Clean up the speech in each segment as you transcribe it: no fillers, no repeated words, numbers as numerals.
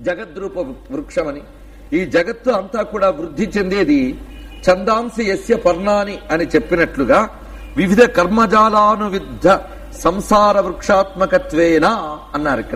జగద్రూప వృక్షమని. ఈ జగత్తు అంతా కూడా వృద్ధి చెందేది ఛందాంసి యస్య పర్ణాని అని చెప్పినట్లుగా వివిధ కర్మజాలానువిద్ధ సంసార వృక్షాత్మకత్వేన అన్నారు. ఇక్కడ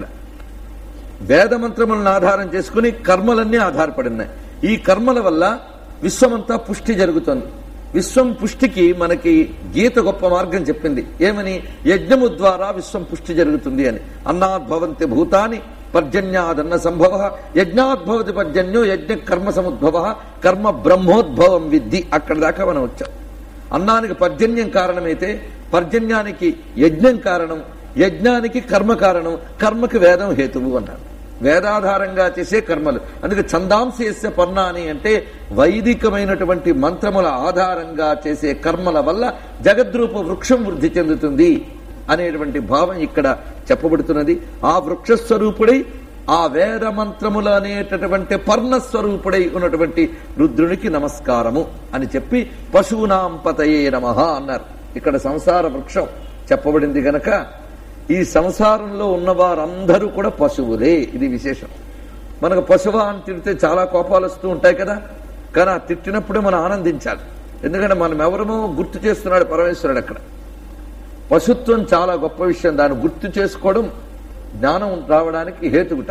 వేదమంత్రములను ఆధారం చేసుకుని కర్మలన్నీ ఆధారపడినాయి. ఈ కర్మల వల్ల విశ్వమంతా పుష్టి జరుగుతోంది. విశ్వం పుష్టికి మనకి గీత గొప్ప మార్గం చెప్పింది. ఏమని? యజ్ఞము ద్వారా విశ్వం పుష్టి జరుగుతుంది అని. అన్నాద్భవంతి భూతాని పర్జన్యాదన్న సంభవ యజ్ఞాద్భవతి పర్జన్యో యజ్ఞ కర్మ సముద్భవ కర్మ బ్రహ్మోద్భవం విద్ధి. అక్కడ దాకా మనం వచ్చాం. అన్నానికి పర్జన్యం కారణమైతే పర్జన్యానికి యజ్ఞం కారణం, యజ్ఞానికి కర్మ కారణం, కర్మకి వేదం హేతువు అన్నారు. వేదాధారంగా చేసే కర్మలు. అందుకే ఛందాంశేస్య పర్ణాని అంటే వైదికమైనటువంటి మంత్రముల ఆధారంగా చేసే కర్మల వల్ల జగద్రూప వృక్షం వృద్ధి చెందుతుంది అనేటువంటి భావం ఇక్కడ చెప్పబడుతున్నది. ఆ వృక్షస్వరూపుడై ఆ వేద మంత్రములు అనేటటువంటి పర్ణస్వరూపుడై ఉన్నటువంటి రుద్రునికి నమస్కారము అని చెప్పి పశూనాం పతయే నమః అన్నారు. ఇక్కడ సంసార వృక్షం చెప్పబడింది గనక ఈ సంసారంలో ఉన్న వారందరూ కూడా పశువులే. ఇది విశేషం. మనకు పశువా అని తిడితే చాలా కోపాలు వస్తూ ఉంటాయి కదా. కానీ ఆ తిట్టినప్పుడే మనం ఆనందించాలి. ఎందుకంటే మనం ఎవరమో గుర్తు చేస్తున్నాడు పరమేశ్వరుడు. అక్కడ పశుత్వం చాలా గొప్ప విషయం. దాన్ని గుర్తు చేసుకోవడం జ్ఞానం రావడానికి హేతుగుట.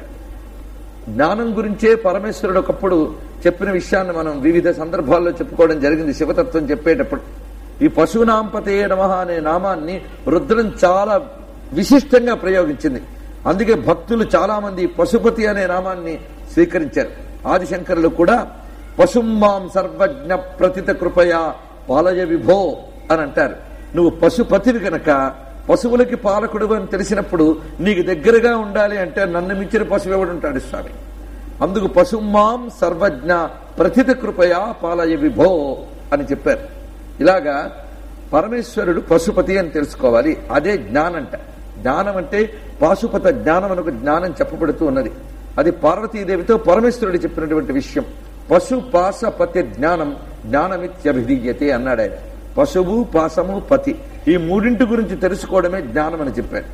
జ్ఞానం గురించే పరమేశ్వరుడు ఒకప్పుడు చెప్పిన విషయాన్ని మనం వివిధ సందర్భాల్లో చెప్పుకోవడం జరిగింది. శివతత్వం చెప్పేటప్పుడు ఈ పశునాంపతే నమః అనే నామాన్ని రుద్రం చాలా విశిష్టంగా ప్రయోగించింది. అందుకే భక్తులు చాలా మంది పశుపతి అనే నామాన్ని స్వీకరించారు. ఆదిశంకరులు కూడా పశుమాం సర్వజ్ఞ ప్రతిత కృపయా పాలయ విభో అని అంటారు. నువ్వు పశుపతివి కనుక పశువులకి పాలకుడు అని తెలిసినప్పుడు నీకు దగ్గరగా ఉండాలి అంటే నన్ను మించిన పశువు ఎవడుంటాడు స్వామి. అందుకు పశుమాం సర్వజ్ఞ ప్రతిత కృపయా పాలయ విభో అని చెప్పారు. ఇలాగా పరమేశ్వరుడు పశుపతి అని తెలుసుకోవాలి. అదే జ్ఞానంట. జ్ఞానం అంటే పాశుపత జ్ఞానం అనొక జ్ఞానం చెప్పబడుతూ ఉన్నది. అది పార్వతీదేవితో పరమేశ్వరుడు చెప్పినటువంటి విషయం. పశు పాశపతి జ్ఞానం జ్ఞానమిత్యభిధీయతే అన్నాడు ఆయన. పశువు పాశము పతి ఈ మూడింటి గురించి తెలుసుకోవడమే జ్ఞానం అని చెప్పాడు.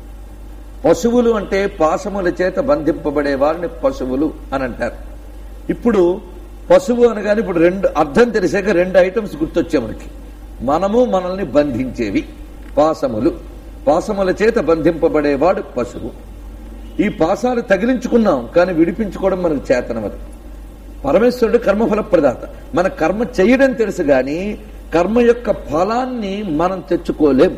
పశువులు అంటే పాశముల చేత బంధింపబడే వారిని పశువులు అని అంటారు. ఇప్పుడు పశువు అనగానే ఇప్పుడు రెండు అర్థం తెలిసాక రెండు ఐటమ్స్ గుర్తొచ్చే మనకి. మనము మనల్ని బంధించేవి పాశములు. పాశముల చేత బంధింపబడేవాడు పశువు. ఈ పాశాలు తగిలించుకున్నాం కానీ విడిపించుకోవడం మనకు చేతనవదు. పరమేశ్వరుడు కర్మఫల ప్రదాత. మన కర్మ చేయడం తెలుసు గాని కర్మ యొక్క ఫలాన్ని మనం తెచ్చుకోలేం.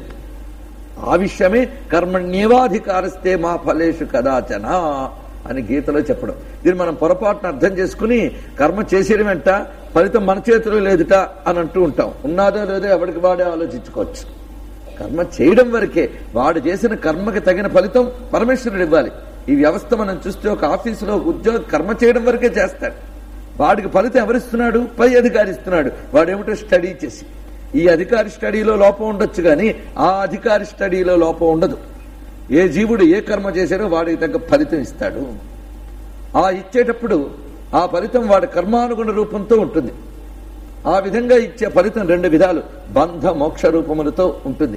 ఆ విషయమే కర్మణ్యేవాధికారస్తే మా ఫలేషు కదాచన అని గీతలో చెప్పడం. దీన్ని మనం పొరపాటును అర్థం చేసుకుని కర్మ చేసేయడం వెంట ఫలితం మన చేతిలో లేదుట అని అంటూ ఉంటాం. ఉన్నాదో లేదో ఎవరికి వాడే ఆలోచించుకోవచ్చు. కర్మ చేయడం వరకే. వాడు చేసిన కర్మకి తగిన ఫలితం పరమేశ్వరుడు ఇవ్వాలి. ఈ వ్యవస్థ మనం చూస్తే ఒక ఆఫీసులో ఉద్యోగ కర్మ చేయడం వరకే చేస్తాడు. వాడికి ఫలితం ఎవరిస్తున్నాడు? పై అధికారి ఇస్తున్నాడు. వాడేమిటో స్టడీ చేసి. ఈ అధికారి స్టడీలో లోపం ఉండొచ్చు కానీ ఆ అధికారి స్టడీలో లోపం ఉండదు. ఏ జీవుడు ఏ కర్మ చేశాడో వాడికి తగ్గ ఫలితం ఇస్తాడు. ఆ ఇచ్చేటప్పుడు ఆ ఫలితం వాడి కర్మానుగుణ రూపంతో ఉంటుంది. ఆ విధంగా ఇచ్చే ఫలితం రెండు విధాలు, బంధ మోక్ష రూపములతో ఉంటుంది.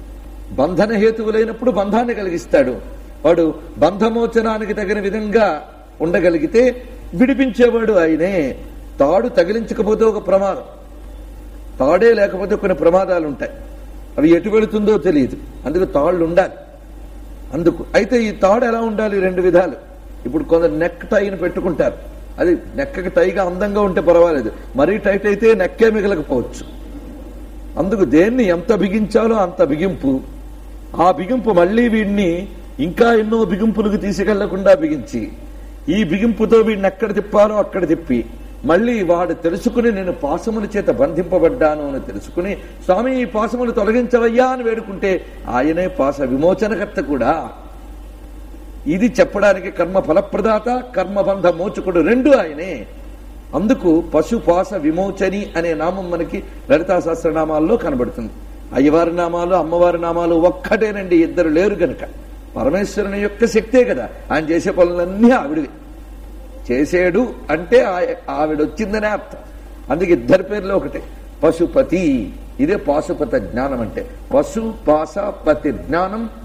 బంధన హేతువులైనప్పుడు బంధాన్ని కలిగిస్తాడు. వాడు బంధమోచనానికి తగిన విధంగా ఉండగలిగితే విడిపించేవాడు ఆయనే. తాడు తగిలించకపోతే ఒక ప్రమాదం, తాడే లేకపోతే కొన్ని ప్రమాదాలు ఉంటాయి. అవి ఎటు వెళుతుందో తెలియదు. అందుకు తాళ్ళు ఉండాలి. అందుకు అయితే ఈ తాడు ఎలా ఉండాలి? రెండు విధాలు. ఇప్పుడు కొందరు నెక్ టైని పెట్టుకుంటారు. అది నెక్కకి టైగా అందంగా ఉంటే పర్వాలేదు, మరీ టైట్ అయితే నెక్కే మిగలకపోవచ్చు. అందుకు దేన్ని ఎంత బిగించాలో అంత బిగింపు. ఆ బిగింపు మళ్లీ వీడిని ఇంకా ఎన్నో బిగింపులకు తీసుకెళ్లకుండా బిగించి ఈ బిగింపుతో వీడిని ఎక్కడ తిప్పాలో అక్కడ తిప్పి మళ్లీ వాడు తెలుసుకుని నేను పాశముల చేత బంధింపబడ్డాను అని తెలుసుకుని స్వామి ఈ పాశములు తొలగించవయ్యా అని వేడుకుంటే ఆయనే పాశ విమోచనకర్త కూడా. ఇది చెప్పడానికి కర్మ ఫలప్రదాత కర్మబంధ మోచకుడు రెండు ఆయనే. అందుకు పశుపాశ విమోచని అనే నామం మనకి లలితా సహస్రనామాల్లో కనబడుతుంది. అయ్యవారి నామాలు అమ్మవారి నామాలు ఒక్కటేనండి, ఇద్దరు లేరు గనక. పరమేశ్వరుని యొక్క శక్తే కదా. ఆయన చేసే పనులన్నీ ఆవిడవి. చేసేడు అంటే ఆవిడొచ్చిందనే అర్థం. అందుకే ఇద్దరి పేర్లు ఒకటే, పశుపతి. ఇదే పాశుపత జ్ఞానం అంటే. పశు పాశ పతి జ్ఞానం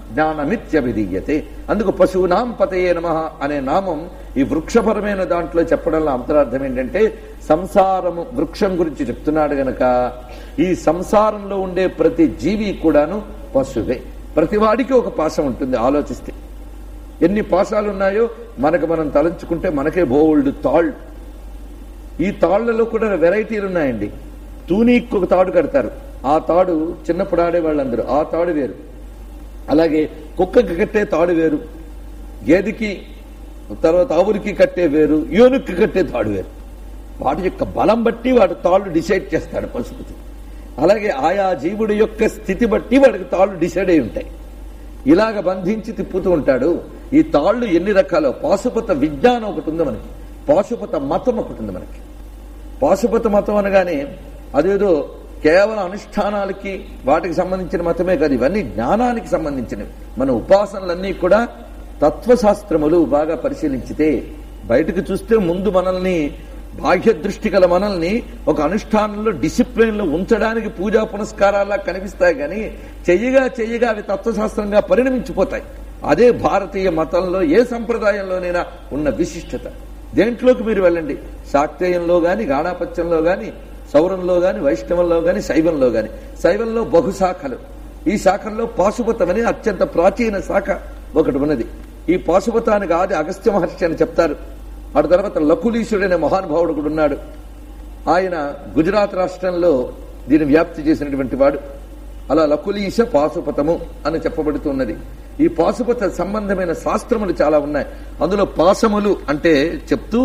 జ్ఞానమిత్యభిధీయతే. అందుకు పశూనాం పతయే నమః అనే నామం ఈ వృక్షపరమైన దాంట్లో చెప్పడంలో అంతరార్థం ఏంటంటే, సంసారము వృక్షం గురించి చెప్తున్నాడు గనక ఈ సంసారంలో ఉండే ప్రతి జీవి కూడాను పశువే. ప్రతివాడికి ఒక పాశం ఉంటుంది. ఆలోచిస్తే ఎన్ని పాశాలు ఉన్నాయో మనకు మనం తలంచుకుంటే మనకే బోల్డ్ తాళ్ళు. ఈ తాళ్లలో కూడా వెరైటీలు ఉన్నాయండి. తూనీకి ఒక తాడు కడతారు, ఆ తాడు చిన్నప్పుడు ఆడేవాళ్ళందరూ, ఆ తాడు వేరు. అలాగే కుక్కకి కట్టే తాడు వేరు, గేదెకి తర్వాత ఆవులకి కట్టే వేరు, ఏనుక్కి కట్టే తాడు వేరు. వాటి యొక్క బలం బట్టి వాడు తాళ్ళు డిసైడ్ చేస్తాడు పశుపతి. అలాగే ఆయా జీవుడి యొక్క స్థితి బట్టి వాడికి తాళ్ళు డిసైడ్ అయి ఉంటాయి. ఇలాగ బంధించి తిప్పుతూ ఉంటాడు. ఈ తాళ్ళు ఎన్ని రకాలో, పాశుపత విజ్ఞానం ఒకటి ఉంది మనకి, పాశుపత మతం ఒకటి ఉంది మనకి. పాశుపత మతం అనగానే అదేదో కేవలం అనుష్ఠానాలకి వాటికి సంబంధించిన మతమే కాదు, ఇవన్నీ జ్ఞానానికి సంబంధించినవి. మన ఉపాసనలన్నీ కూడా తత్వశాస్త్రములు బాగా పరిశీలించితే బయటకు చూస్తే ముందు మనల్ని బాహ్య దృష్టి గల మనల్ని ఒక అనుష్ఠానంలో డిసిప్లిన్ లో ఉంచడానికి పూజా పునస్కారాల్లా కనిపిస్తాయి, కానీ చెయ్యగా చెయ్యగా అవి తత్వశాస్త్రంగా పరిణమించిపోతాయి. అదే భారతీయ మతంలో ఏ సంప్రదాయంలోనైనా ఉన్న విశిష్టత. దేంట్లోకి మీరు వెళ్ళండి, శాక్తేయంలో గాని, గాణాపత్యంలో గాని, సౌరంలో గాని, వైష్ణవంలో గాని, శైవంలో గాని. శైవంలో బహుశాఖలు. ఈ శాఖల్లో పాశుపతం అనే అత్యంత ప్రాచీన శాఖ ఒకటి ఉన్నది. ఈ పాశుపతానికి ఆది అగస్త్య మహర్షి అని చెప్తారు. ఆ తర్వాత లకులీశుడనే మహానుభావుడు కూడా ఉన్నాడు. ఆయన గుజరాత్ రాష్ట్రంలో దీన్ని వ్యాప్తి చేసినటువంటి వాడు. అలా లకులీశ పాశుపతము అని చెప్పబడుతున్నది. ఈ పాశుపత సంబంధమైన శాస్త్రములు చాలా ఉన్నాయి. అందులో పాశములు అంటే చెప్తూ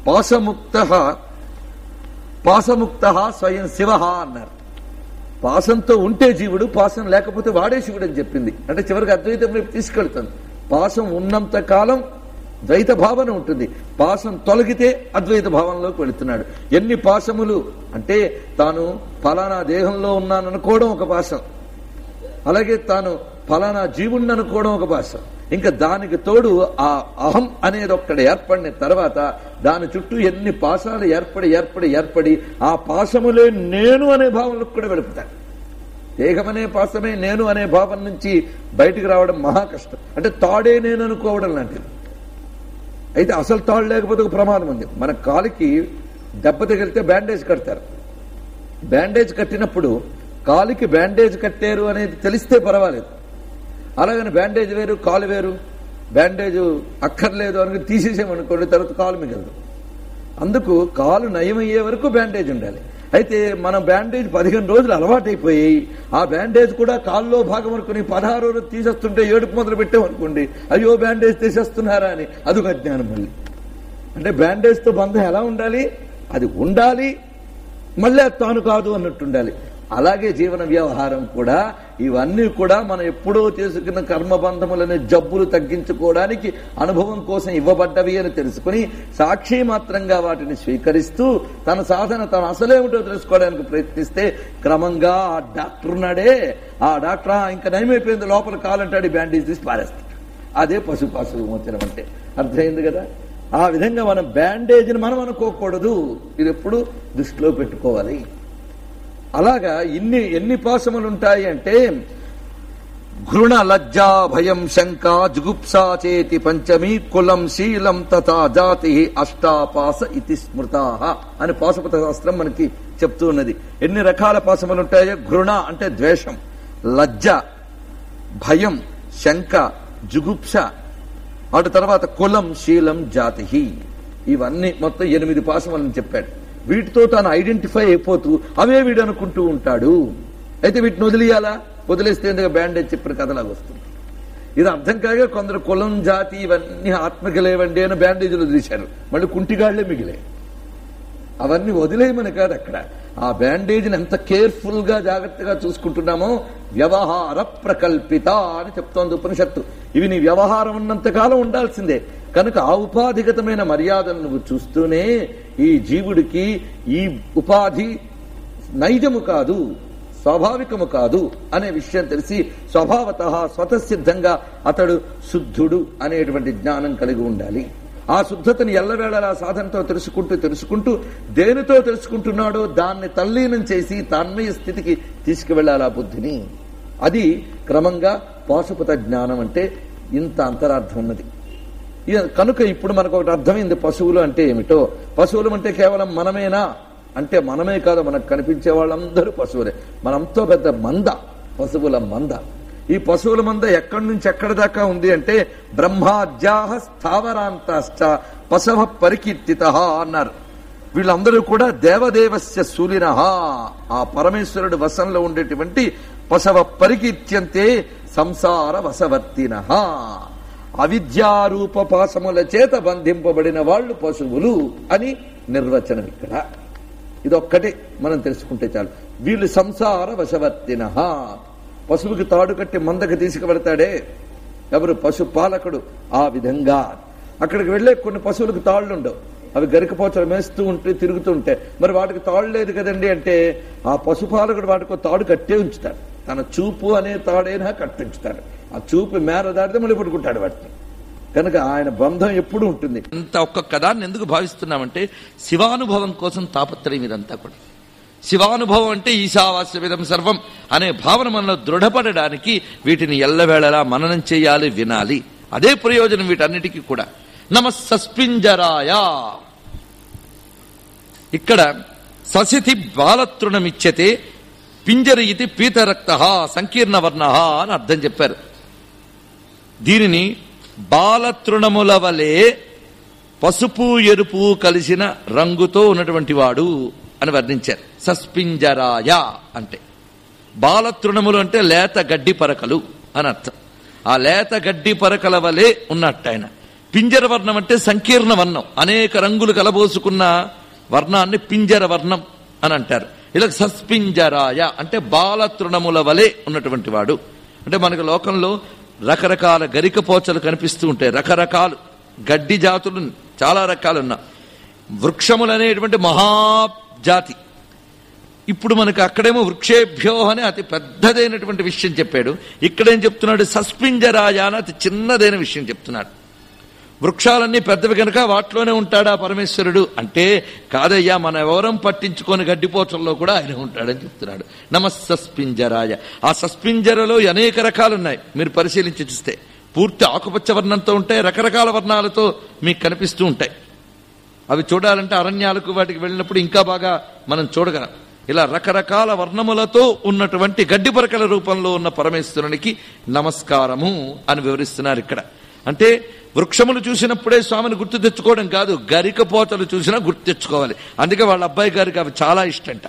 పాశముక్త స్వయం శివ అన్నారు. పాశంతో ఉంటే జీవుడు, పాశం లేకపోతే వాడే శివుడు అని చెప్పింది. అంటే చివరికి అద్వైతం వైపు తీసుకెళ్తుంది. పాశం ఉన్నంత కాలం ద్వైత భావన ఉంటుంది, పాశం తొలగితే అద్వైత భావంలోకి వెళుతున్నాడు. ఎన్ని పాశములు అంటే, తాను ఫలానా దేహంలో ఉన్నాననుకోవడం ఒక పాశం, అలాగే తాను ఫలానా జీవుణ్ణి అనుకోవడం ఒక పాశం. ఇంకా దానికి తోడు ఆ అహం అనేది ఒక్కటి ఏర్పడిన తర్వాత దాని చుట్టూ ఎన్ని పాశాలు ఏర్పడి ఆ పాశములే నేను అనే భావంలోకి కూడా వెళుపుతాడు. దేహమనే పాశమే నేను అనే భావం నుంచి బయటికి రావడం మహా కష్టం. అంటే తాడే నేను అనుకోవడం లాంటిది. అయితే అసలు తాడు లేకపోతే ఒక ప్రమాదం ఉంది. మన కాలికి దెబ్బ తగిలితే బ్యాండేజ్ కడతారు. బ్యాండేజ్ కట్టినప్పుడు కాలికి బ్యాండేజ్ కట్టారు అనేది తెలిస్తే పర్వాలేదు. అలాగని బ్యాండేజ్ వేరు కాలు వేరు, బ్యాండేజ్ అక్కర్లేదు అని తీసేసామనుకోండి, తర్వాత కాలు మిగలదు. అందుకు కాలు నయమయ్యే వరకు బ్యాండేజ్ ఉండాలి. అయితే మనం బ్యాండేజ్ 15 రోజులు అలవాటైపోయి ఆ బ్యాండేజ్ కూడా కాల్లో భాగం అనుకుని 16 రోజులు తీసేస్తుంటే ఏడుపు మొదలు పెట్టామనుకోండి, అయ్యో బ్యాండేజ్ తీసేస్తున్నారా అని అదొక అజ్ఞానం. మళ్ళీ అంటే బ్యాండేజ్తో బంధం ఎలా ఉండాలి, అది ఉండాలి, మళ్ళీ అది తాను కాదు అన్నట్టు ఉండాలి. అలాగే జీవన వ్యవహారం కూడా, ఇవన్నీ కూడా మనం ఎప్పుడో చేసుకున్న కర్మబంధములనే జబ్బులు తగ్గించుకోవడానికి అనుభవం కోసం ఇవ్వబడ్డవి అని తెలుసుకుని సాక్షి మాత్రంగా వాటిని స్వీకరిస్తూ తన సాధన తను అసలేమిటో తెలుసుకోవడానికి ప్రయత్నిస్తే క్రమంగా ఆ డాక్టర్ ఉన్నాడే, ఆ డాక్టర్ ఇంకా నయమైపోయింది లోపల కాలంటాడు, బ్యాండేజ్ తీసి పారేస్తాడు. అదే పశుపాశు విమోచనం అంటే. అర్థమైంది కదా? ఆ విధంగా మనం బ్యాండేజ్ని మనం అనుకోకూడదు. ఇది ఎప్పుడు దృష్టిలో పెట్టుకోవాలి. అలాగా ఎన్ని పాశములు ఉంటాయి అంటే, ఘృణ లజ్జా భయం శంక జుగుప్సా చేతి పంచమి కులం శీలం తథా జాతి అష్టాపాస ఇతి స్మృతాః అని పాశుపత శాస్త్రం మనకి చెప్తూ ఉన్నది. ఎన్ని రకాల పాశములు ఉంటాయో, ఘృణ అంటే ద్వేషం, లజ్జ, భయం, శంక, జుగుప్స, అటు తర్వాత కులం శీలం జాతి, ఇవన్నీ మొత్తం 8 పాశములని చెప్పాడు. వీటితో తాను ఐడెంటిఫై అయిపోతూ అవే వీడు అనుకుంటూ ఉంటాడు. అయితే వీటిని వదిలేయాలా? వదిలేస్తే ఎందుకు బ్యాండేజ్ చెప్పిన కథలాగా వస్తుంది. ఇది అర్థం కాగా కొందరు కులం జాతి ఇవన్నీ ఆత్మకి లేవండి అని బ్యాండేజీలు వదిలేశారు, మళ్ళీ కుంటిగాళ్లే మిగిలే. అవన్నీ వదిలేయమని కాదు అక్కడ. ఆ బ్యాండేజ్ని ఎంత కేర్ఫుల్ గా జాగ్రత్తగా చూసుకుంటున్నామో వ్యవహార ప్రకల్పిత అని చెప్తోంది ఉపనిషత్తు. ఇవి నీ వ్యవహారం ఉన్నంతకాలం ఉండాల్సిందే. కనుక ఆ ఉపాధిగతమైన మర్యాదను నువ్వు చూస్తూనే ఈ జీవుడికి ఈ ఉపాధి నైజము కాదు, స్వాభావికము కాదు అనే విషయం తెలిసి స్వభావతః స్వతసిద్ధంగా అతడు శుద్ధుడు అనేటువంటి జ్ఞానం కలిగి ఉండాలి. ఆ శుద్ధతని ఎల్లవేళలా సాధనతో తెలుసుకుంటూ దేనితో తెలుసుకుంటున్నాడో దాన్ని తల్లీనం చేసి తన్మయ స్థితికి తీసుకువెళ్లాలి ఆ బుద్ధిని. అది క్రమంగా పాశుపత జ్ఞానం అంటే ఇంత అంతరార్థం ఉన్నది. కనుక ఇప్పుడు మనకు ఒకటి అర్థమైంది పశువులు అంటే ఏమిటో. పశువులు అంటే కేవలం మనమేనా అంటే మనమే కాదు, మనకు కనిపించే వాళ్ళందరూ పశువులే. మనంతో పెద్ద మంద, పశువుల మంద. ఈ పశువుల మంద ఎక్కడి నుంచి ఎక్కడి దాకా ఉంది అంటే బ్రహ్మాద్యాహ స్థావరాంతాశ్చ పశవ పరికీర్తిత అన్నారు. వీళ్ళందరూ కూడా దేవదేవస్య సూలిన, ఆ పరమేశ్వరుడు వశంలో ఉండేటువంటి పశవ పరికీర్త్యంతే సంసార వశవర్తిన, అవిద్యారూప పాశముల చేత బంధింపబడిన వాళ్ళు పశువులు అని నిర్వచనం. ఇక్కడ ఇదొక్కటే మనం తెలుసుకుంటే చాలు. వీళ్ళు సంసార వశవర్తిన. పశువుకి తాడు కట్టి మందకి తీసుకువెడతాడే ఎవరు? పశుపాలకుడు. ఆ విధంగా అక్కడికి వెళ్లే కొన్ని పశువులకు తాళ్లుండవు, అవి గరికపోచలు మేస్తూ ఉంటే తిరుగుతూ ఉంటాయి. మరి వాటికి తాడు లేదు కదండి అంటే ఆ పశుపాలకుడు వాటికి తాడు కట్టే ఉంచుతాడు. తన చూపు అనే తాడైనా కట్టించుతాడు. ఆ చూపు మేర దాటితే మళ్ళీ పట్టుకుంటాడు వాటిని. కనుక ఆయన బంధం ఎప్పుడు ఉంటుంది. ఇంత ఒక్కొక్క దాన్ని ఎందుకు భావిస్తున్నామంటే శివానుభవం కోసం తాపత్రయం ఇదంతా కూడా. శివానుభవం అంటే ఈశావాస్యమిదం సర్వం అనే భావన మనలో దృఢపడడానికి వీటిని ఎల్లవేళలా మననం చేయాలి, వినాలి. అదే ప్రయోజనం వీటన్నిటికీ కూడా. నమః సస్పింజరాయ. ఇక్కడ ససితి బాలతృణమిచ్యతే పింజర ఇది పీతరక్త సంకీర్ణవర్ణ అని అర్థం చెప్పారు. దీనిని బాలతృణముల వలె పసుపు ఎరుపు కలిసిన రంగుతో ఉన్నటువంటి వాడు అని వర్ణించారు. సస్పింజరాయ అంటే బాలతృణములు అంటే లేత గడ్డి పరకలు అని అర్థం. ఆ లేత గడ్డి పరకల వలె ఉన్నట్టు ఆయన. పింజర వర్ణం అంటే సంకీర్ణ వర్ణం, అనేక రంగులు కలబోసుకున్న వర్ణాన్ని పింజర వర్ణం అని అంటారు. ఇలా సస్పింజరాయ అంటే బాలతృణముల వలె ఉన్నటువంటి వాడు. అంటే మనకు లోకంలో రకరకాల గరికపోచలు కనిపిస్తూ ఉంటాయి. రకరకాలు గడ్డి జాతులు చాలా రకాలున్నా. వృక్షములు అనేటువంటి మహాజాతి. ఇప్పుడు మనకు అక్కడేమో వృక్షేభ్యో అని అతి పెద్దదైనటువంటి విషయం చెప్పాడు. ఇక్కడేం చెప్తున్నాడు? సస్పింజరాయ అని అతి చిన్నదైన విషయం చెప్తున్నాడు. వృక్షాలన్నీ పెద్దవి కనుక వాటిలోనే ఉంటాడా పరమేశ్వరుడు అంటే కాదయ్యా, మన ఎవరం పట్టించుకొని గడ్డిపోచల్లో కూడా ఆయన ఉంటాడని చెప్తున్నాడు. నమః సస్పింజరాయ. ఆ సస్పింజరలో అనేక రకాలున్నాయి. మీరు పరిశీలించి చూస్తే పూర్తి ఆకుపచ్చ వర్ణంతో ఉంటాయి, రకరకాల వర్ణాలతో మీకు కనిపిస్తూ ఉంటాయి. అవి చూడాలంటే అరణ్యాలకు వాటికి వెళ్ళినప్పుడు ఇంకా బాగా మనం చూడగలం. ఇలా రకరకాల వర్ణములతో ఉన్నటువంటి గడ్డి పరకల రూపంలో ఉన్న పరమేశ్వరునికి నమస్కారము అని వివరిస్తున్నారు ఇక్కడ. అంటే వృక్షములు చూసినప్పుడే స్వామిని గుర్తు తెచ్చుకోవడం కాదు, గరికపోతలు చూసినా గుర్తు తెచ్చుకోవాలి. అందుకే వాళ్ళ అబ్బాయి గారికి అవి చాలా ఇష్టంట.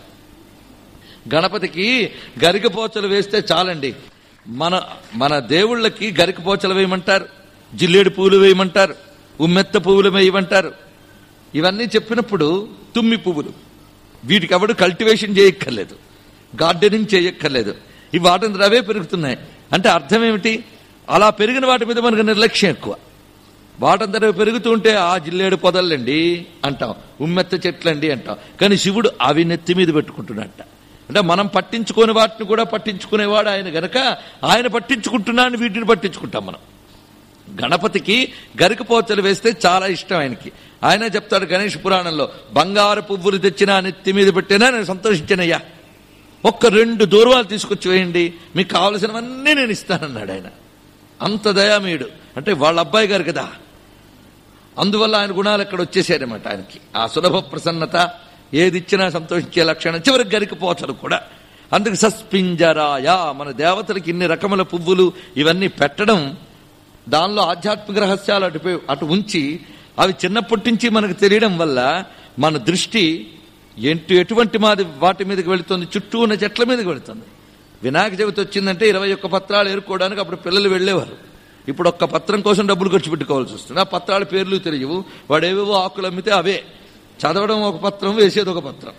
గణపతికి గరికపోచలు వేస్తే చాలండి. మన దేవుళ్ళకి గరికపోచలు వేయమంటారు, జిల్లేడు పువ్వులు వేయమంటారు, ఉమ్మెత్త పువ్వులు వేయమంటారు. ఇవన్నీ చెప్పినప్పుడు తుమ్మి పువ్వులు, వీటికి ఎవడు కల్టివేషన్ చేయక్కర్లేదు, గార్డెనింగ్ చేయక్కర్లేదు. ఇవి వాటిని అవే పెరుగుతున్నాయి. అంటే అర్థం ఏమిటి? అలా పెరిగిన వాటి మీద మనకు నిర్లక్ష్యం ఎక్కువ. వాటంతట పెరుగుతూ ఉంటే ఆ జిల్లేడు పొదలండి అంటాం, ఉమ్మెత్త చెట్లండి అంటాం. కానీ శివుడు అవి నెత్తి మీద పెట్టుకుంటున్నట్ట. అంటే మనం పట్టించుకోని వాటిని కూడా పట్టించుకునేవాడు ఆయన గనక ఆయన పట్టించుకుంటున్నాను, వీటిని పట్టించుకుంటాం మనం. గణపతికి గరికపోచలు వేస్తే చాలా ఇష్టం ఆయనకి. ఆయన చెప్తాడు గణేష్ పురాణంలో, బంగారు పువ్వులు తెచ్చినా నెత్తి మీద పెట్టినా నేను సంతోషించానయ్యా, ఒక్క 2 దూర్వాలు తీసుకొచ్చి వేయండి, మీకు కావలసినవన్నీ నేను ఇస్తానన్నాడు ఆయన. అంత దయామీయుడు. అంటే వాళ్ళ అబ్బాయి గారు కదా, అందువల్ల ఆయన గుణాలు అక్కడ వచ్చేసారన్నమాట ఆయనకి. ఆ సులభ ప్రసన్నత, ఏది ఇచ్చినా సంతోషించే లక్షణం, చివరికి గరికపోచలు కూడా. అందుకు సస్పింజరాయ. మన దేవతలకి ఇన్ని రకముల పువ్వులు ఇవన్నీ పెట్టడం, దానిలో ఆధ్యాత్మిక రహస్యాలు అటు ఉంచి అవి చిన్నప్పటి నుంచి మనకు తెలియడం వల్ల మన దృష్టి ఎటువంటి వాటి మీదకి వెళుతుంది? చుట్టూ ఉన్న చెట్ల మీదకి వెళుతుంది. వినాయక చవితి వచ్చిందంటే 21 పత్రాలు ఏరుకోవడానికి అప్పుడు పిల్లలు వెళ్లేవారు. ఇప్పుడు ఒక్క పత్రం కోసం డబ్బులు ఖర్చు పెట్టుకోవాల్సి వస్తుంది. ఆ పత్రాల పేర్లు తెలియవు, వాడేవేవో ఆకులు అమ్మితే అవే చదవడం ఒక పత్రం, వేసేది ఒక పత్రం.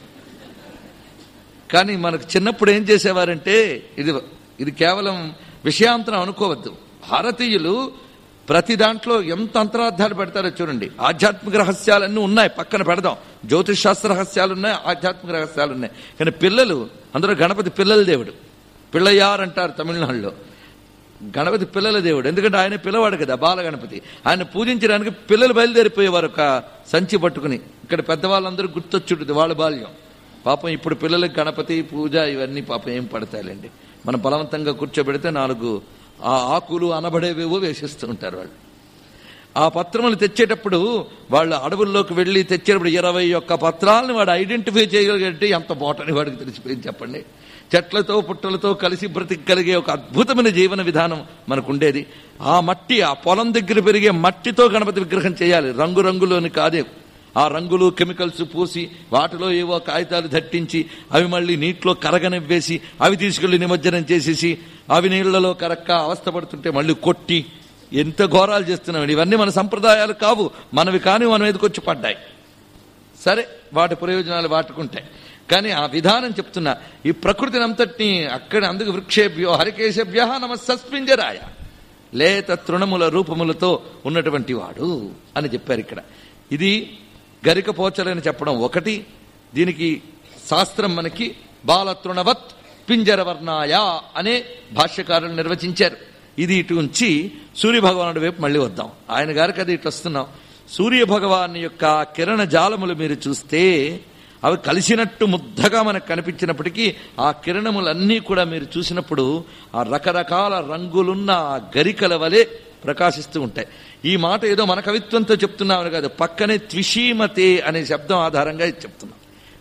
కానీ మనకు చిన్నప్పుడు ఏం చేసేవారంటే, ఇది కేవలం విషయాంతరం అనుకోవద్దు. భారతీయులు ప్రతి దాంట్లో ఎంత అంతరార్థాలు పెడతారో చూడండి. ఆధ్యాత్మిక రహస్యాలన్నీ ఉన్నాయి, పక్కన పెడదాం. జ్యోతిష్ శాస్త్ర రహస్యాలు ఉన్నాయి, ఆధ్యాత్మిక రహస్యాలు ఉన్నాయి. కానీ పిల్లలు, అందులో గణపతి పిల్లల దేవుడు, పిల్లయ్యార్ అంటారు తమిళనాడులో. గణపతి పిల్లల దేవుడు, ఎందుకంటే ఆయన పిల్లవాడు కదా, బాల గణపతి. ఆయన పూజించడానికి పిల్లలు బయలుదేరిపోయేవారు ఒక సంచి పట్టుకుని. ఇక్కడ పెద్దవాళ్ళందరూ గుర్తొచ్చుంటుంది వాళ్ళ బాల్యం. పాపం ఇప్పుడు పిల్లలకు గణపతి పూజ ఇవన్నీ పాపం ఏం పడతాయిలేండి. మనం బలవంతంగా కూర్చోబెడితే 4 ఆ ఆకులు అనబడేవేవో వేసేస్తూ ఉంటారు వాళ్ళు. ఆ పత్రములు తెచ్చేటప్పుడు వాళ్ళు అడవుల్లోకి వెళ్లి తెచ్చేటప్పుడు 21 పత్రాలను వాడు ఐడెంటిఫై చేయగలిగితే ఎంత బోటని వాడికి తెలిసిపోయింది చెప్పండి. చెట్లతో పుట్టలతో కలిసి బ్రతికగలిగే ఒక అద్భుతమైన జీవన విధానం మనకుండేది. ఆ మట్టి, ఆ పొలం దగ్గర పెరిగే మట్టితో గణపతి విగ్రహం చేయాలి, రంగురంగులోని కాదే. ఆ రంగులు కెమికల్స్ పూసి వాటిలో ఏవో కాగితాలు దట్టించి అవి మళ్ళీ నీటిలో కరగనివ్వేసి అవి తీసుకెళ్లి నిమజ్జనం చేసేసి అవి నీళ్లలో కరక్క అవస్థపడుతుంటే మళ్ళీ కొట్టి ఎంత ఘోరాలు చేస్తున్నామండి. ఇవన్నీ మన సంప్రదాయాలు కావు, మనవి కానీ మన మీదకొచ్చి పడ్డాయి. సరే, వాటి ప్రయోజనాలు వాటుకుంటాయి, కానీ ఆ విధానం చెప్తున్నా. ఈ ప్రకృతిని అంతటినీ అక్కడ అందుకు వృక్షేభ్యో హరికేశభ్య నమ సస్పింజరాయ, లేత తృణముల రూపములతో ఉన్నటువంటి వాడు అని చెప్పారు ఇక్కడ. ఇది గరిక పోచలని చెప్పడం ఒకటి. దీనికి శాస్త్రం మనకి బాలతృణవత్ పింజరవర్ణాయ అనే భాష్యకారులు నిర్వచించారు. ఇది ఇటు ఉంచి సూర్యభగవానుడి వైపు మళ్ళీ వద్దాం. ఆయన గారికి అది ఇటు వస్తున్నాం. సూర్యభగవాన్ యొక్క కిరణ జాలములు మీరు చూస్తే అవి కలిసినట్టు ముద్దగా మనకు కనిపించినప్పటికీ ఆ కిరణములన్నీ కూడా మీరు చూసినప్పుడు ఆ రకరకాల రంగులున్న ఆ గరికల వలె ప్రకాశిస్తూ ఉంటాయి. ఈ మాట ఏదో మన కవిత్వంతో చెప్తున్నామని కాదు, పక్కనే త్విషీమతే అనే శబ్దం ఆధారంగా ఇది చెప్తున్నాం.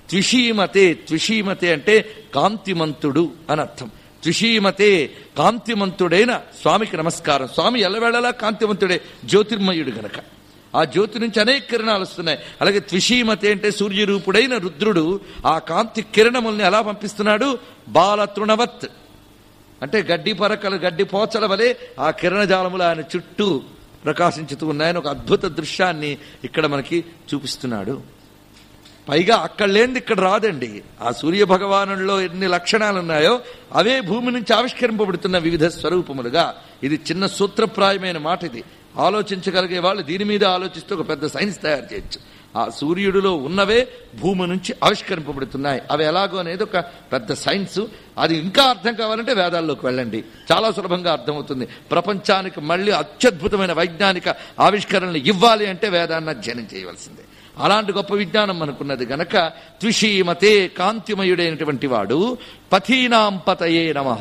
త్విషీమతే అంటే కాంతిమంతుడు అని అర్థం. త్విషీమతే కాంతిమంతుడైన స్వామికి నమస్కారం. స్వామి ఎల్లవేళలా కాంతిమంతుడే, జ్యోతిర్మయుడు గనక ఆ జ్యోతి నుంచి అనేక కిరణాలు వస్తున్నాయి. అలాగే త్విషీమతే అంటే సూర్యరూపుడైన రుద్రుడు ఆ కాంతి కిరణముల్ని ఎలా పంపిస్తున్నాడు? బాలతృణవత్ అంటే గడ్డి పరకలు, గడ్డి పోచల వలె ఆ కిరణజాలములు ఆయన చుట్టూ ప్రకాశించుతూ ఉన్నాయని ఒక అద్భుత దృశ్యాన్ని ఇక్కడ మనకి చూపిస్తున్నాడు. పైగా అక్కడ లేనిది ఇక్కడ రాదండి. ఆ సూర్య భగవానుల్లో ఎన్ని లక్షణాలు ఉన్నాయో అవే భూమి నుంచి ఆవిష్కరింపబడుతున్న వివిధ స్వరూపములుగా. ఇది చిన్న సూత్రప్రాయమైన మాట. ఇది ఆలోచించగలిగే వాళ్ళు దీని మీద ఆలోచిస్తూ ఒక పెద్ద సైన్స్ తయారు చేయొచ్చు. ఆ సూర్యుడిలో ఉన్నవే భూమి నుంచి ఆవిష్కరింపబడుతున్నాయి. అవి ఎలాగో అనేది ఒక పెద్ద సైన్స్. అది ఇంకా అర్థం కావాలంటే వేదాల్లోకి వెళ్ళండి, చాలా సులభంగా అర్థమవుతుంది. ప్రపంచానికి మళ్ళీ అత్యద్భుతమైన వైజ్ఞానిక ఆవిష్కరణలు ఇవ్వాలి అంటే వేదాన్ని అధ్యయనం చేయవలసిందే. అలాంటి గొప్ప విజ్ఞానం మనకున్నది గనక త్విషీమతే కాంతిమయుడైనటువంటి వాడు. పథీనాం పతయే నమః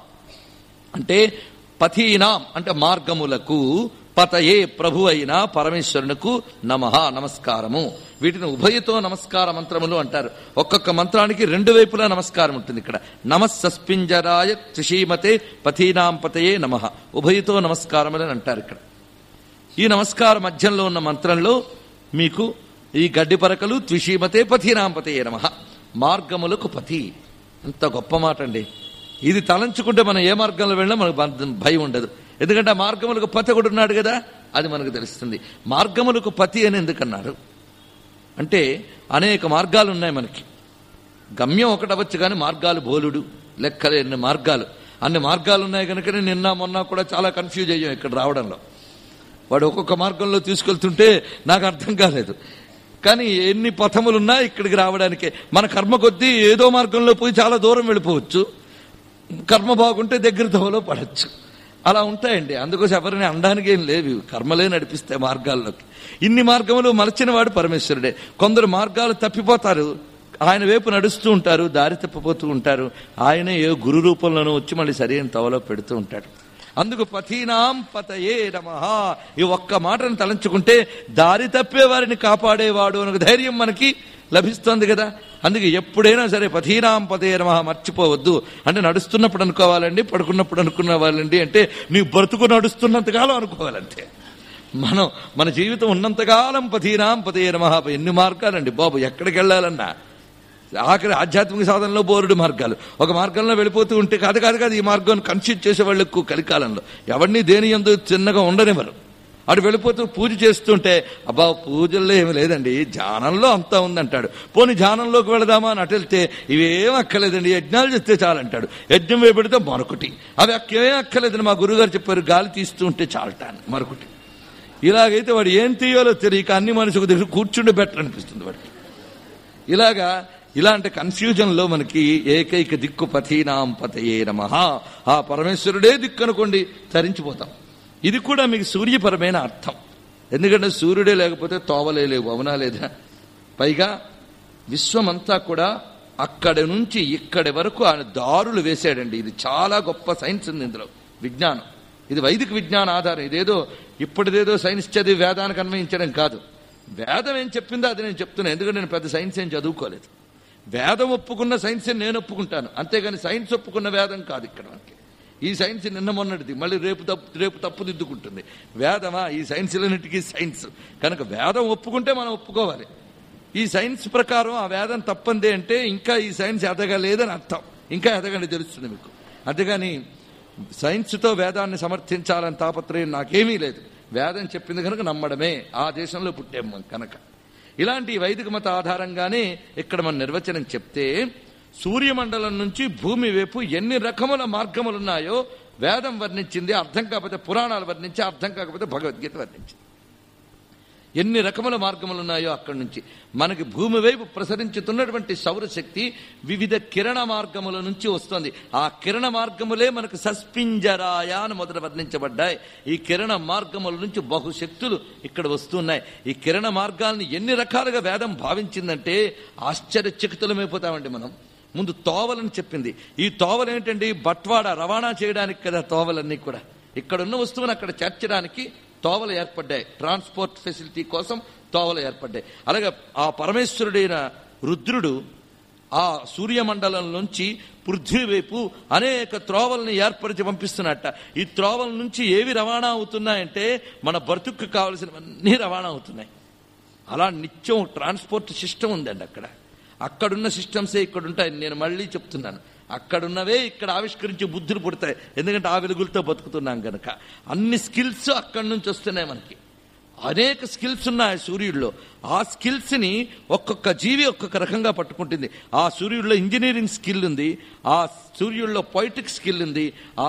అంటే పథీనాం అంటే మార్గములకు, పతయే ప్రభు అయిన పరమేశ్వరునకు నమః నమస్కారము. వీటిని ఉభయతో నమస్కార మంత్రములు అంటారు. ఒక్కొక్క మంత్రానికి 2 వైపులా నమస్కారం ఉంటుంది. ఇక్కడ నమస్సస్పింజరాయ త్రిషీమతే పథీనాం పతయే నమః ఉభయతో నమస్కారములని అంటారు. ఇక్కడ ఈ నమస్కార మధ్యంలో ఉన్న మంత్రంలో మీకు ఈ గడ్డి పరకలు త్విషీమతే పథీనాం పతయే నమః మార్గములకు పతి. అంత గొప్ప మాట అండి. ఇది తలంచుకుంటే మనం ఏ మార్గంలో వెళ్ళినా మనకు భయం ఉండదు. ఎందుకంటే ఆ మార్గములకు పతి ఒకడు ఉన్నాడు కదా, అది మనకు తెలుస్తుంది. మార్గములకు పతి అని ఎందుకన్నారు అంటే అనేక మార్గాలు ఉన్నాయి మనకి. గమ్యం ఒకటవచ్చు కానీ మార్గాలు బోలుడు, లెక్కలేని మార్గాలు. అన్ని మార్గాలు ఉన్నాయి కనుకనే నిన్న మొన్న కూడా చాలా కన్ఫ్యూజ్ అయ్యాం ఇక్కడ రావడంలో. వాడు ఒక్కొక్క మార్గంలో తీసుకెళ్తుంటే నాకు అర్థం కాలేదు. కానీ ఎన్ని పథములున్నా ఇక్కడికి రావడానికే. మన కర్మ కొద్దీ ఏదో మార్గంలో పోయి చాలా దూరం వెళ్ళిపోవచ్చు, కర్మ బాగుంటే దగ్గర దోవలో పడచ్చు. అలా ఉంటాయండి. అందుకోసం ఎవరిని అనడానికి ఏం లేవు, కర్మలే నడిపిస్తాయి మార్గాల్లోకి. ఇన్ని మార్గములు మలచిన వాడు పరమేశ్వరుడే. కొందరు మార్గాలు తప్పిపోతారు, ఆయన వైపు నడుస్తూ ఉంటారు, దారి తప్పిపోతూ ఉంటారు. ఆయనే ఏ గురు రూపంలోనూ వచ్చి మళ్ళీ సరైన తవలో పెడుతూ ఉంటాడు. అందుకు పథీనాం పతయే నమః ఈ ఒక్క మాటను తలంచుకుంటే దారి తప్పే వారిని కాపాడేవాడు అనే ధైర్యం మనకి లభిస్తోంది కదా. అందుకే ఎప్పుడైనా సరే పథీనాం పతయే నమః మర్చిపోవద్దు. అంటే నడుస్తున్నప్పుడు అనుకోవాలండి, పడుకున్నప్పుడు అనుకున్నవాళ్ళండి అంటే నీ బ్రతుకు నడుస్తున్నంతకాలం అనుకోవాలంటే. మన జీవితం ఉన్నంతకాలం పథీనాం పతయే నమః. ఎన్ని మార్గాలండి బాబు, ఎక్కడికి వెళ్ళాలన్నా ఆఖరి ఆధ్యాత్మిక సాధనలో బోరుడు మార్గాలు. ఒక మార్గంలో వెళ్ళిపోతూ ఉంటే కాదు ఈ మార్గాన్ని కన్సిడర్ చేసేవాళ్ళు ఎక్కువ కలికాలంలో. ఎవరిని దేని యందు చిన్నగా ఉండనివ్వరు. అటు వెళ్ళిపోతూ పూజ చేస్తుంటే అబ్బా పూజల్లో ఏమి లేదండి, ధ్యానంలో అంతా ఉందంటాడు. పోనీ ధ్యానంలోకి వెళదామా అని అటు వెళ్తే ఇవేం అక్కర్లేదండి, యజ్ఞాలు చేస్తే చాలంటాడు. యజ్ఞం వేయబడితే మరొకటి, అవి ఏం అక్కర్లేదని మా గురువుగారు చెప్పారు, గాలి తీస్తూ ఉంటే చాలటాను మరొకటి. ఇలాగైతే వాడు ఏం తీయాలో తెలియక అన్ని మనిషికి దగ్గర కూర్చుండే బెటర్ అనిపిస్తుంది వాడికి. ఇలాంటి కన్ఫ్యూజన్లో మనకి ఏకైక దిక్కు పథీనాం పతయే నమః. ఆ పరమేశ్వరుడే దిక్కు అనుకోండి, తరించిపోతాం. ఇది కూడా మీకు సూర్యపరమైన అర్థం. ఎందుకంటే సూర్యుడే లేకపోతే తోవలే లేవు, అవునా లేదా? పైగా విశ్వమంతా కూడా అక్కడి నుంచి ఇక్కడి వరకు ఆయన దారులు వేశాడండి. ఇది చాలా గొప్ప సైన్స్ ఉంది ఇందులో, విజ్ఞానం. ఇది వైదిక విజ్ఞాన ఆధారం. ఇదేదో ఇప్పటిదేదో సైన్స్ చదివి వేదానికి అన్వయించడం కాదు. వేదం ఏం చెప్పిందో అది నేను చెప్తున్నాను. ఎందుకంటే నేను పెద్ద సైన్స్ ఏం చదువుకోలేదు. వేదం ఒప్పుకున్న సైన్స్ నేను ఒప్పుకుంటాను, అంతేగాని సైన్స్ ఒప్పుకున్న వేదం కాదు ఇక్కడ మనకి. ఈ సైన్స్ నిన్న మొన్నటిది, మళ్ళీ రేపు తప్పుదిద్దుకుంటుంది. వేదమా? ఈ సైన్స్లన్నిటికీ సైన్స్ కనుక వేదం ఒప్పుకుంటే మనం ఒప్పుకోవాలి. ఈ సైన్స్ ప్రకారం ఆ వేదం తప్పందే అంటే ఇంకా ఈ సైన్స్ ఎదగలేదని అర్థం. ఇంకా ఎదగని తెలుస్తుంది మీకు. అంతేగాని సైన్స్తో వేదాన్ని సమర్థించాలని తాపత్రయం నాకేమీ లేదు. వేదం చెప్పింది కనుక నమ్మడమే. ఆ దేశంలో పుట్టాం కనుక. ఇలాంటి వైదిక మత ఆధారంగానే ఇక్కడ మన నిర్వచనం చెప్తే, సూర్యమండలం నుంచి భూమి వైపు ఎన్ని రకముల మార్గములున్నాయో వేదం వర్ణించింది. అర్థం కాకపోతే పురాణాలు వర్ణించి, అర్థం కాకపోతే భగవద్గీత వర్ణించింది. ఎన్ని రకముల మార్గములున్నాయో అక్కడి నుంచి మనకి భూమి వైపు ప్రసరించుతున్నటువంటి సౌరశక్తి వివిధ కిరణ మార్గముల నుంచి వస్తుంది. ఆ కిరణ మార్గములే మనకు సస్పింజరాయ అని మొదట వర్ణించబడ్డాయి. ఈ కిరణ మార్గముల నుంచి బహుశక్తులు ఇక్కడ వస్తున్నాయి. ఈ కిరణ మార్గాల్ని ఎన్ని రకాలుగా వేదం భావించిందంటే ఆశ్చర్యచకితులమైపోతామండి మనం. ముందు తోవలని చెప్పింది. ఈ తోవలు ఏంటండి? బట్వాడా రవాణా చేయడానికి కదా తోవలన్నీ కూడా. ఇక్కడున్న వస్తువును అక్కడ చేర్చడానికి తోవలు ఏర్పడ్డాయి. ట్రాన్స్పోర్ట్ ఫెసిలిటీ కోసం తోవలు ఏర్పడ్డాయి. అలాగే ఆ పరమేశ్వరుడైన రుద్రుడు ఆ సూర్యమండలం నుంచి పృథ్వీ వైపు అనేక త్రోవల్ని ఏర్పరిచి పంపిస్తున్నట్ట. ఈ త్రోవల నుంచి ఏవి రవాణా అవుతున్నాయంటే మన బ్రతుకు కావలసినవన్నీ రవాణా అవుతున్నాయి. అలా నిత్యం ట్రాన్స్పోర్ట్ సిస్టమ్ ఉందండి అక్కడ. అక్కడున్న సిస్టమ్సే ఇక్కడ ఉంటాయి. నేను మళ్ళీ చెప్తున్నాను, అక్కడున్నవే ఇక్కడ ఆవిష్కరించి బుద్ధులు పుడతాయి. ఎందుకంటే ఆ వెలుగులతో బతుకుతున్నాం కనుక. అన్ని స్కిల్స్ అక్కడి నుంచి వస్తున్నాయి మనకి. అనేక స్కిల్స్ ఉన్నాయి సూర్యుడిలో. ఆ స్కిల్స్ ని ఒక్కొక్క జీవి ఒక్కొక్క రకంగా పట్టుకుంటుంది. ఆ సూర్యుడిలో ఇంజనీరింగ్ స్కిల్ ఉంది, ఆ సూర్యుడిలో పొయిటిక్ స్కిల్ ఉంది,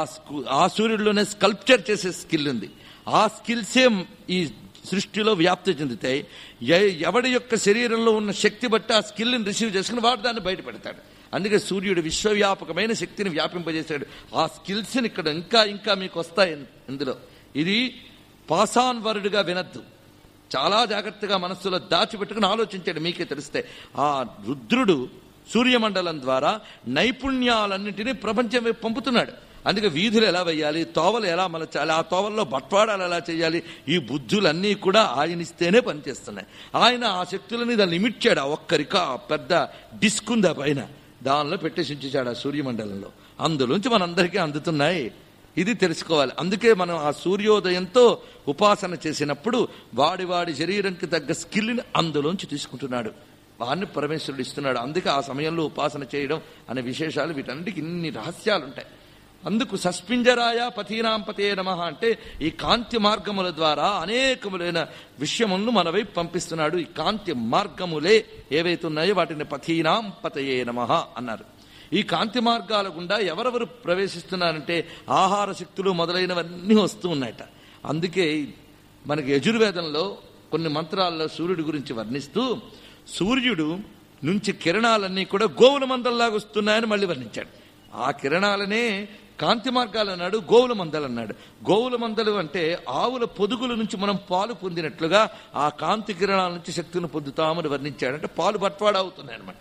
ఆ సూర్యుడిలోనే స్కల్ప్చర్ చేసే స్కిల్ ఉంది. ఆ స్కిల్సే ఈ సృష్టిలో వ్యాప్తి చెందుతాయి. ఎవడి యొక్క శరీరంలో ఉన్న శక్తి బట్టి ఆ స్కిల్ని రిసీవ్ చేసుకుని వాడు దాన్ని బయట పెడతాడు. అందుకే సూర్యుడు విశ్వవ్యాపకమైన శక్తిని వ్యాపింపజేశాడు. ఆ స్కిల్స్ని ఇక్కడ ఇంకా ఇంకా మీకు వస్తాయి ఇందులో. ఇది పాసాన్ వర్డ్గా వినద్దు, చాలా జాగ్రత్తగా మనస్సులో దాచిపెట్టుకుని ఆలోచించాడు, మీకే తెలిస్తే. ఆ రుద్రుడు సూర్యమండలం ద్వారా నైపుణ్యాలన్నింటినీ ప్రపంచం వైపు పంపుతున్నాడు. అందుకే వీధులు ఎలా వేయాలి, తోవలు ఎలా మలచాలి, ఆ తోవల్లో బట్వాడాలు ఎలా చేయాలి, ఈ బుద్ధులన్నీ కూడా ఆయన ఇస్తేనే పనిచేస్తున్నాయి. ఆయన ఆ శక్తులని దాన్ని లిమిట్ ఆ ఒక్కరిక పెద్ద డిస్క్ ఉంది ఆ పైన, దానిలో పెట్టేసి ఉంచాడు ఆ సూర్యమండలంలో. అందులోంచి మనందరికీ అందుతున్నాయి. ఇది తెలుసుకోవాలి. అందుకే మనం ఆ సూర్యోదయంతో ఉపాసన చేసినప్పుడు వాడి శరీరానికి తగ్గ స్కిల్ని అందులోంచి తీసుకుంటున్నాడు. వాడిని పరమేశ్వరుడు ఇస్తున్నాడు. అందుకే ఆ సమయంలో ఉపాసన చేయడం అనే విశేషాలు, వీటన్నిటికీ ఇన్ని రహస్యాలుంటాయి. అందుకు సస్పింజరాయ పతీనాం పతే నమః అంటే ఈ కాంతి మార్గముల ద్వారా అనేకములైన విషయములను మన వైపు పంపిస్తున్నాడు. ఈ కాంతి మార్గములే ఏవైతే ఉన్నాయో వాటిని పతీనాం పతయే నమః అన్నారు. ఈ కాంతి మార్గాల గుండా ఎవరెవరు ప్రవేశిస్తున్నారంటే ఆహార శక్తులు మొదలైనవన్నీ వస్తూ ఉన్నాయట. అందుకే మనకి యజుర్వేదంలో కొన్ని మంత్రాల్లో సూర్యుడి గురించి వర్ణిస్తూ సూర్యుడు నుంచి కిరణాలన్నీ కూడా గోవుల మందల్లాగా వస్తున్నాయని మళ్ళీ వర్ణించాడు. ఆ కిరణాలనే కాంతి మార్గాలు అన్నాడు, గోవుల మందలు అన్నాడు. గోవుల మందలు అంటే ఆవుల పొదుగుల నుంచి మనం పాలు పొందినట్లుగా ఆ కాంతి కిరణాల నుంచి శక్తిని పొందుతామని వర్ణించాడు. అంటే పాలు బట్వాడా అవుతున్నాయి అనమాట.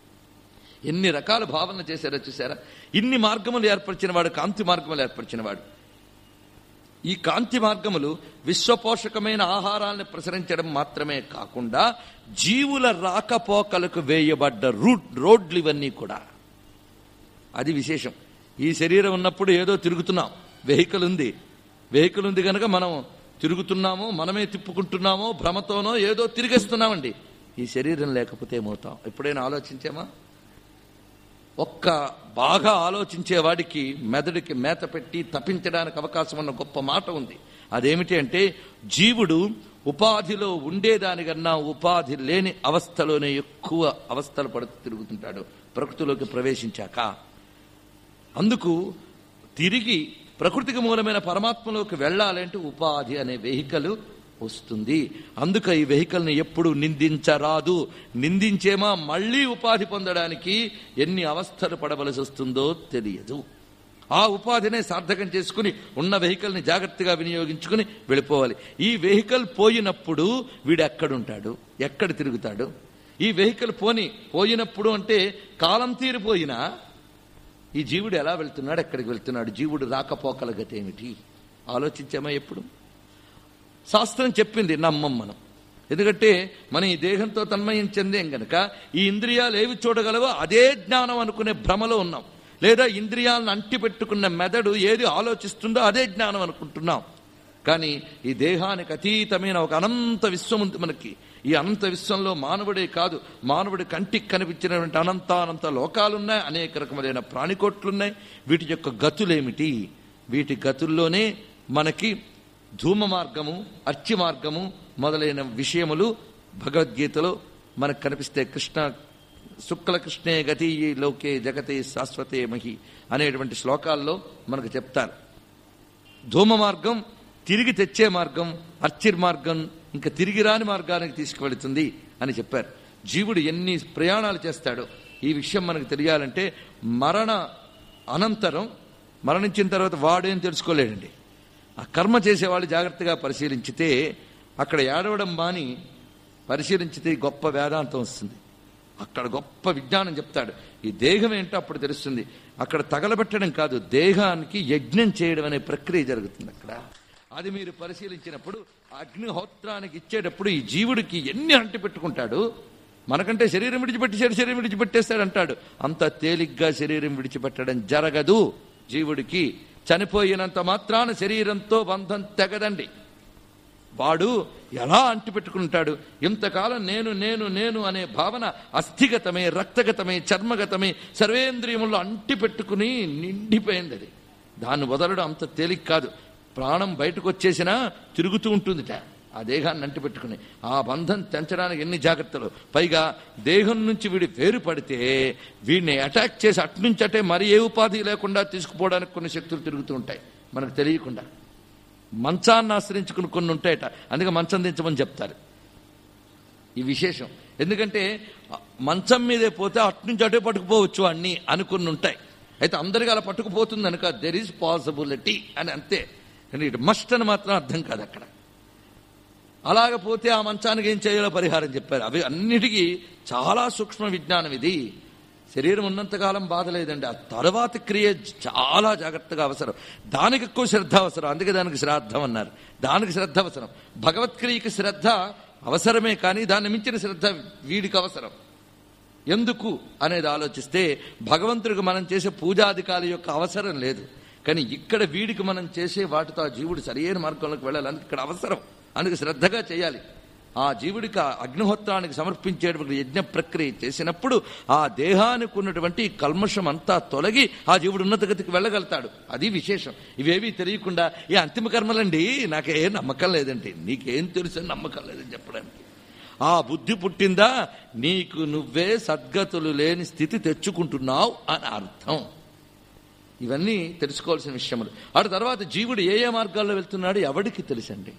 ఎన్ని రకాల భావన చేశారో చూసారా. ఇన్ని మార్గములు ఏర్పరిచిన వాడు కాంతి మార్గములు ఏర్పరిచిన వాడు. ఈ కాంతి మార్గములు విశ్వపోషకమైన ఆహారాన్ని ప్రసరించడం మాత్రమే కాకుండా జీవుల రాకపోకలకు వేయబడ్డ రోడ్లు ఇవన్నీ కూడా. అది విశేషం. ఈ శరీరం ఉన్నప్పుడు ఏదో తిరుగుతున్నాం, వెహికల్ ఉంది కనుక మనం తిరుగుతున్నామో, మనమే తిప్పుకుంటున్నామో, భ్రమతోనో ఏదో తిరిగేస్తున్నామండి. ఈ శరీరం లేకపోతే ఏమవుతాం? ఎప్పుడైనా ఆలోచించామా? ఒక్క బాగా ఆలోచించేవాడికి మెదడుకి మేత పెట్టి తప్పించడానికి అవకాశం ఉన్న గొప్ప మాట ఉంది. అదేమిటి అంటే జీవుడు ఉపాధిలో ఉండేదానికన్నా ఉపాధి లేని అవస్థలోనే ఎక్కువ అవస్థలు పడుతూ తిరుగుతుంటాడు ప్రకృతిలోకి ప్రవేశించాక. అందుకు తిరిగి ప్రకృతికి మూలమైన పరమాత్మలోకి వెళ్ళాలంటే ఉపాధి అనే వెహికల్ వస్తుంది. అందుకే ఈ వెహికల్ని ఎప్పుడు నిందించరాదు. నిందించేమా మళ్లీ ఉపాధి పొందడానికి ఎన్ని అవస్థలు పడవలసి వస్తుందో తెలియదు. ఆ ఉపాధినే సార్థకం చేసుకుని ఉన్న వెహికల్ని జాగ్రత్తగా వినియోగించుకుని వెళ్ళిపోవాలి. ఈ వెహికల్ పోయినప్పుడు వీడు ఎక్కడుంటాడు, ఎక్కడ తిరుగుతాడు? ఈ వెహికల్ పోయినప్పుడు అంటే కాలం తీరిపోయినా ఈ జీవుడు ఎలా వెళ్తున్నాడు, ఎక్కడికి వెళ్తున్నాడు? జీవుడు రాకపోకల గతి ఏమిటి? ఆలోచించామా ఎప్పుడు? శాస్త్రం చెప్పింది, నమ్మం మనం. ఎందుకంటే మనం ఈ దేహంతో తన్మయం చెందేం గనక ఈ ఇంద్రియాలు ఏవి చూడగలవో అదే జ్ఞానం అనుకునే భ్రమలో ఉన్నాం. లేదా ఇంద్రియాలను అంటిపెట్టుకున్న మెదడు ఏది ఆలోచిస్తుందో అదే జ్ఞానం అనుకుంటున్నాం. కానీ ఈ దేహానికి అతీతమైన ఒక అనంత విశ్వం ఉంది మనకి. ఈ అనంత విశ్వంలో మానవుడే కాదు, మానవుడి కంటికి కనిపించినటువంటి అనంతానంత లోకాలున్నాయి, అనేక రకములైన ప్రాణికోట్లున్నాయి. వీటి యొక్క గతులేమిటి? వీటి గతుల్లోనే మనకి ధూమ మార్గము, అర్చి మార్గము మొదలైన విషయములు భగవద్గీతలో మనకు కనిపిస్తే. శుక్ల కృష్ణే గతి లోకే జగతే శాశ్వతే మహి అనేటువంటి శ్లోకాల్లో మనకు చెప్తారు. ధూమ మార్గం తిరిగి తెచ్చే మార్గం, అర్చిర్ మార్గం ఇంకా తిరిగి రాని మార్గానికి తీసుకువెళుతుంది అని చెప్పారు. జీవుడు ఎన్ని ప్రయాణాలు చేస్తాడో ఈ విషయం మనకు తెలియాలంటే మరణ అనంతరం, మరణించిన తర్వాత వాడేం తెలుసుకోలేడండి. ఆ కర్మ చేసేవాళ్ళు జాగ్రత్తగా పరిశీలించితే, అక్కడ ఏడవడం మాని పరిశీలించితే గొప్ప వేదాంతం వస్తుంది. అక్కడ గొప్ప విజ్ఞానం చెప్తాడు. ఈ దేహం ఏంటో అప్పుడు తెలుస్తుంది. అక్కడ తగలబెట్టడం కాదు, దేహానికి యజ్ఞం చేయడం అనే ప్రక్రియ జరుగుతుంది అక్కడ. అది మీరు పరిశీలించినప్పుడు అగ్నిహోత్రానికి ఇచ్చేటప్పుడు ఈ జీవుడికి ఎన్ని అంటి పెట్టుకుంటాడు. మనకంటే శరీరం విడిచిపెట్టేశాడు, శరీరం విడిచిపెట్టేస్తాడు అంటాడు. అంత తేలిగ్గా శరీరం విడిచిపెట్టడం జరగదు. జీవుడికి చనిపోయినంత మాత్రాన శరీరంతో బంధం తెగదండి. వాడు ఎలా అంటిపెట్టుకుంటాడు? ఇంతకాలం నేను నేను నేను అనే భావన అస్థిగతమే, రక్తగతమే, చర్మగతమే, సర్వేంద్రియముల్లో అంటిపెట్టుకుని నిండిపోయింది. అది దాన్ని వదలడం అంత తేలిక కాదు. ప్రాణం బయటకు వచ్చేసినా తిరుగుతూ ఉంటుందిట ఆ దేహాన్ని అంటిపెట్టుకుని. ఆ బంధం తెంచడానికి ఎన్ని జాగ్రత్తలు. పైగా దేహం నుంచి వీడి వేరు పడితే వీడిని అటాక్ చేసి అట్నుంచి అటే మరి ఏ ఉపాధి లేకుండా తీసుకుపోవడానికి కొన్ని శక్తులు తిరుగుతూ ఉంటాయి మనకు తెలియకుండా. మంచాన్ని ఆశ్రయించుకుని కొన్ని ఉంటాయట, అందుకే మంచం దించమని చెప్తారు. ఈ విశేషం ఎందుకంటే మంచం మీదే పోతే అట్నుంచి అటే పట్టుకుపోవచ్చు అన్ని అనుకుని ఉంటాయి. అయితే అందరికీ అలా పట్టుకుపోతుంది అనుక దెర్ ఈజ్ పాసిబిలిటీ అని అంతే. కానీ ఇట్ మస్ట్ అని మాత్రం అర్థం కాదు అక్కడ. అలాగపోతే ఆ మంచానికి ఏం చేయాలో పరిహారం చెప్పారు. అవి అన్నిటికీ చాలా సూక్ష్మ విజ్ఞానం ఇది. శరీరం ఉన్నంతకాలం బాధ లేదండి, ఆ తర్వాత క్రియ చాలా జాగ్రత్తగా అవసరం. దానికి ఎక్కువ శ్రద్ధ అవసరం, అందుకే దానికి శ్రాద్ధం అన్నారు. దానికి శ్రద్ధ అవసరం. భగవత్క్రియకి శ్రద్ధ అవసరమే, కానీ దాన్ని మించిన శ్రద్ధ వీడికి అవసరం. ఎందుకు అనేది ఆలోచిస్తే భగవంతుడికి మనం చేసే పూజాధికాల యొక్క అవసరం లేదు. కానీ ఇక్కడ వీడికి మనం చేసే వాటితో ఆ జీవుడు సరైన మార్గంలోకి వెళ్ళాలని ఇక్కడ అవసరం. అందుకు శ్రద్ధగా చేయాలి. ఆ జీవుడికి అగ్నిహోత్రానికి సమర్పించేటువంటి యజ్ఞ ప్రక్రియ చేసినప్పుడు ఆ దేహానికి ఉన్నటువంటి కల్మషం అంతా తొలగి ఆ జీవుడు ఉన్నతగతికి వెళ్ళగలుగుతాడు. అది విశేషం. ఇవేవి తెలియకుండా ఈ అంతిమ కర్మలండి నాకేం నమ్మకం లేదండి, నీకేం తెలుసు నమ్మకం లేదని చెప్పడానికి. ఆ బుద్ధి పుట్టిందా నీకు నువ్వే సద్గతులు లేని స్థితి తెచ్చుకుంటున్నావు అని అర్థం. ఇవన్నీ తెలుసుకోవాల్సిన విషయములు. ఆ తర్వాత జీవుడు ఏ ఏ మార్గాల్లో వెళ్తున్నాడు ఎవడికి తెలుసండి.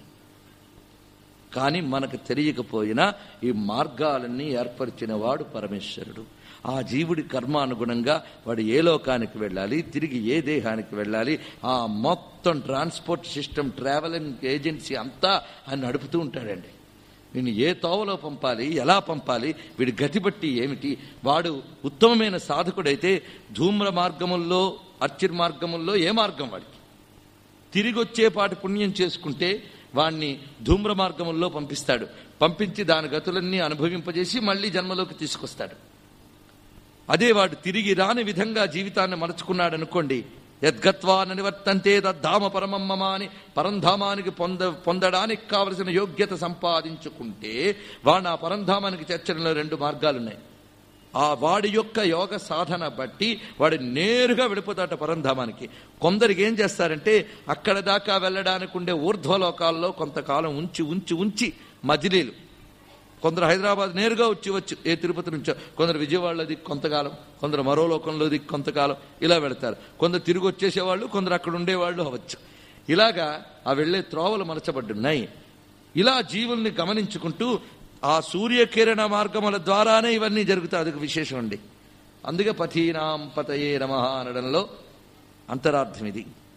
కానీ మనకు తెలియకపోయినా ఈ మార్గాలన్నీ ఏర్పరిచిన వాడు పరమేశ్వరుడు. ఆ జీవుడి కర్మానుగుణంగా వాడు ఏ లోకానికి వెళ్ళాలి, తిరిగి ఏ దేహానికి వెళ్ళాలి, ఆ మొత్తం ట్రాన్స్పోర్ట్ సిస్టమ్, ట్రావెలింగ్ ఏజెన్సీ అంతా ఆయన నడుపుతూ ఉంటాడండి. వీడిని ఏ తోవలో పంపాలి, ఎలా పంపాలి, వీడి గతి బట్టి ఏమిటి. వాడు ఉత్తమమైన సాధకుడైతే ధూమ్ర మార్గముల్లో, అర్చిర్ మార్గముల్లో ఏ మార్గం వాడికి తిరిగి వచ్చేపాటి పుణ్యం చేసుకుంటే వాణ్ణి ధూమ్ర మార్గముల్లో పంపిస్తాడు. పంపించి దాని గతులన్నీ అనుభవింపజేసి మళ్లీ జన్మలోకి తీసుకొస్తాడు. అదే వాడు తిరిగి రాని విధంగా జీవితాన్ని మలుచుకున్నాడు అనుకోండి, యద్గత్వా నివర్తంతే తద్ధామ పరమమ్మ అని పరంధామానికి పొందడానికి కావలసిన యోగ్యత సంపాదించుకుంటే వాడు ఆ పరంధామానికి చేర్చడంలో రెండు మార్గాలున్నాయి. ఆ వాడి యొక్క యోగ సాధన బట్టి వాడు నేరుగా వెళ్ళిపోతాట పరంధామానికి. కొందరికి ఏం చేస్తారంటే అక్కడ దాకా వెళ్ళడానికి ఉండే ఊర్ధ్వలోకాల్లో కొంతకాలం ఉంచి ఉంచి ఉంచి మజిలీలు, కొందరు హైదరాబాద్ నేరుగా వచ్చి ఏ తిరుపతి నుంచో, కొందరు విజయవాడలో దిక్కు కొంతకాలం, కొందరు మరో లోకంలో దిక్కు కొంతకాలం ఇలా వెళతారు. కొందరు తిరిగి వచ్చేసేవాళ్ళు, కొందరు అక్కడ ఉండేవాళ్ళు అవచ్చు. ఇలాగా ఆ వెళ్లే త్రోవలు మలచబడ్డున్నాయి. ఇలా జీవుల్ని గమనించుకుంటూ ఆ సూర్యకిరణ మార్గముల ద్వారానే ఇవన్నీ జరుగుతాయి. అదొక విశేషం అండి. అందుకే పథీనాం పతయే నమః అనడంలో అంతరార్థం ఇది.